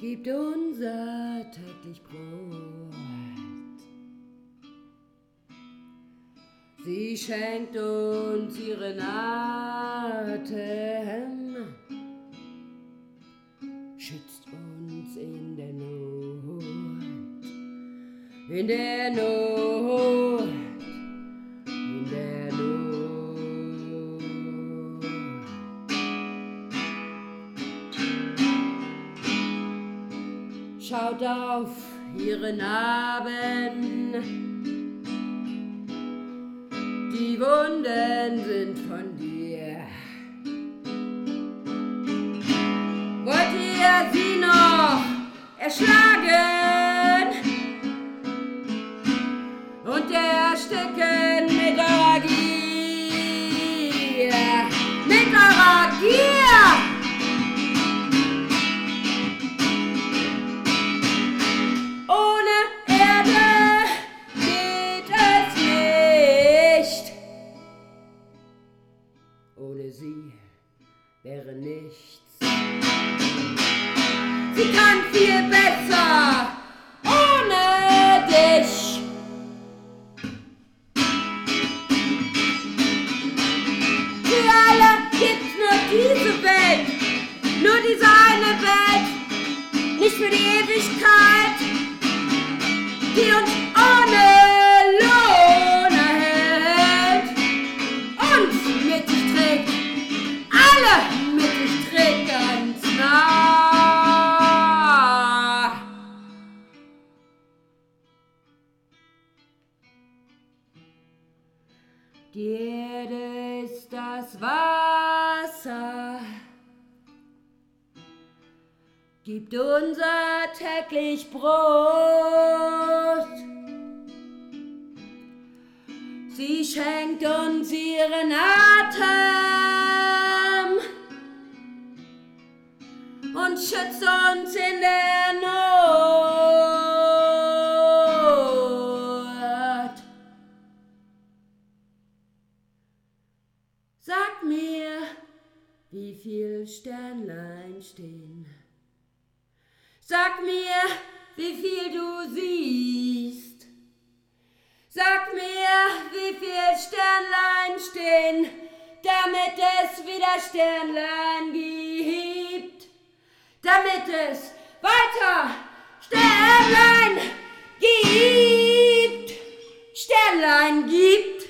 gibt unser täglich Brot. Sie schenkt uns ihren Atem, schützt uns in der Not, in der Not, in der Not. Schaut auf ihre Narben, die Wunden sind von dir. Wollt ihr sie noch erschlagen und ersticken mit eurer Gier, mit eurer Gier? Ohne Erde geht es nicht. Ohne sie wäre nichts. Sie kann viel besser ohne dich. Für alle gibt's nur diese Welt, nur diese eine Welt, nicht für die Ewigkeit, die uns ohne Lohn erhält, uns mit sich trägt, alle mit sich trägt ganz nah. Die Erde ist das Wasser, gibt unser täglich Brot. Sie schenkt uns ihren Atem und schützt uns in der Not. Sag mir, wie viel Sternlein stehen. Sag mir, wie viel du siehst. Sag mir, wie viel Sternlein stehen, damit es wieder Sternlein gibt. Damit es weiter Sternlein gibt. Sternlein gibt.